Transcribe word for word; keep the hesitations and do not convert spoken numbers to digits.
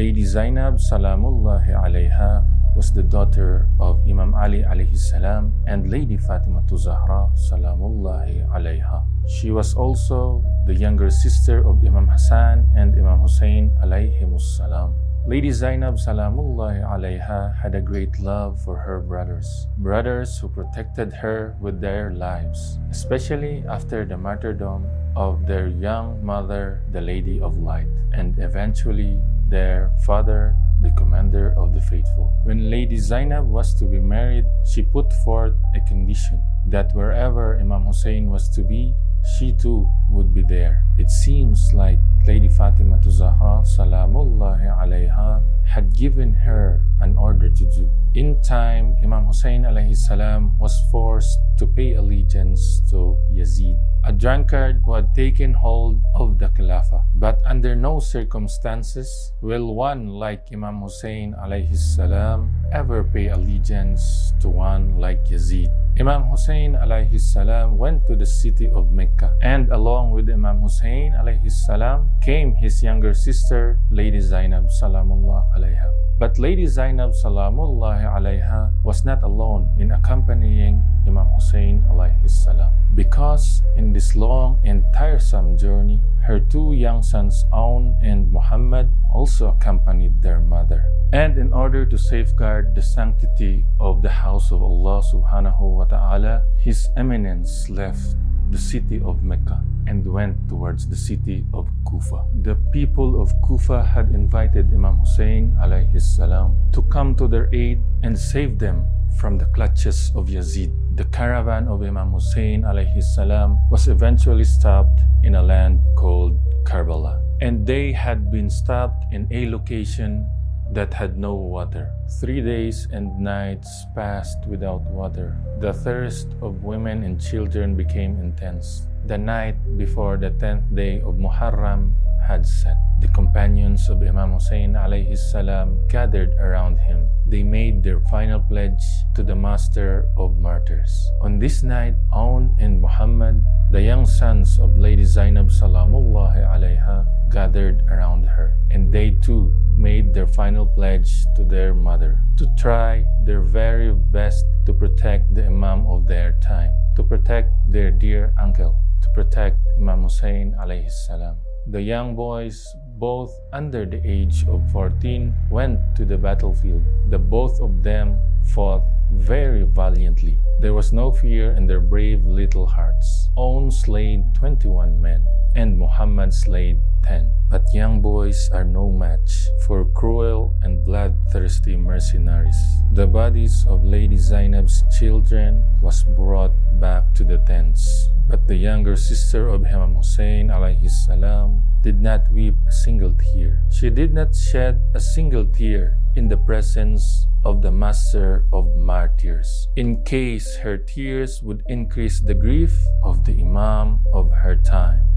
Lady Zainab Salamullahi alayha was the daughter of Imam Ali alayhi salam and Lady Fatima Zahra Salamullahi alayha. She was also the younger sister of Imam Hassan and Imam Hussein alayhimus salam. Lady Zainab Salamullahi alayha had a great love for her brothers, brothers who protected her with their lives, especially after the martyrdom of their young mother, the Lady of Light, and eventually their father, the Commander of the Faithful. When Lady Zainab was to be married, she put forth a condition that wherever Imam Hussein was to be, she too would be there. It seems like Lady Fatima Zahra Salamullahi alayha had given her an order to do. In time, Imam Hussein alayhi salam was forced to pay allegiance to Yazid, a drunkard who had taken hold of the Khilafah. But under no circumstances will one like Imam Hussein alayhi salam ever pay allegiance to one like Yazid. Imam Hussein alayhi salam went to the city of Mecca, and along with Imam Hussein alayhi salam came his younger sister, Lady Zainab Salamullah alayha. But Lady Zainab Salamullahi alayha was not alone in accompanying Imam Hussein alayhi salam, because in this long and tiresome journey, her two young sons, Aun and Muhammad, also accompanied their mother. And in order to safeguard the sanctity of the house of Allah subhanahu wa ta'ala, His Eminence left the city of Mecca and went towards the city of Kufa. The people of Kufa had invited Imam Hussein alayhi salam to come to their aid and save them from the clutches of Yazid. The caravan of Imam Hussein alayhi salam was eventually stopped in a land called Karbala, and they had been stopped in a location that had no water. Three days and nights passed without water. The thirst of women and children became intense. The night before the tenth day of Muharram had set. The companions of Imam Hussein alayhi salam gathered around him. They made their final pledge to the Master of Martyrs. On this night, Aun and Muhammad, the young sons of Lady Zainab Salamullahi alayha, gathered around her, and they too made their final pledge to their mother to try their very best to protect the Imam of their time, to protect their dear uncle, to protect Imam Hussein alayhi salam. The young boys, both under the age of fourteen, went to the battlefield. The both of them fought very valiantly. There was no fear in their brave little hearts. Aun slayed twenty-one men, and Muhammad slayed ten. But young boys are no match for cruel and bloodthirsty mercenaries. The bodies of Lady Zainab's children was brought back to the tents. But the younger sister of Imam Hussein alayhi salam did not weep a single tear. She did not shed a single tear in the presence of the Master of Martyrs, in case her tears would increase the grief of the Imam of her time.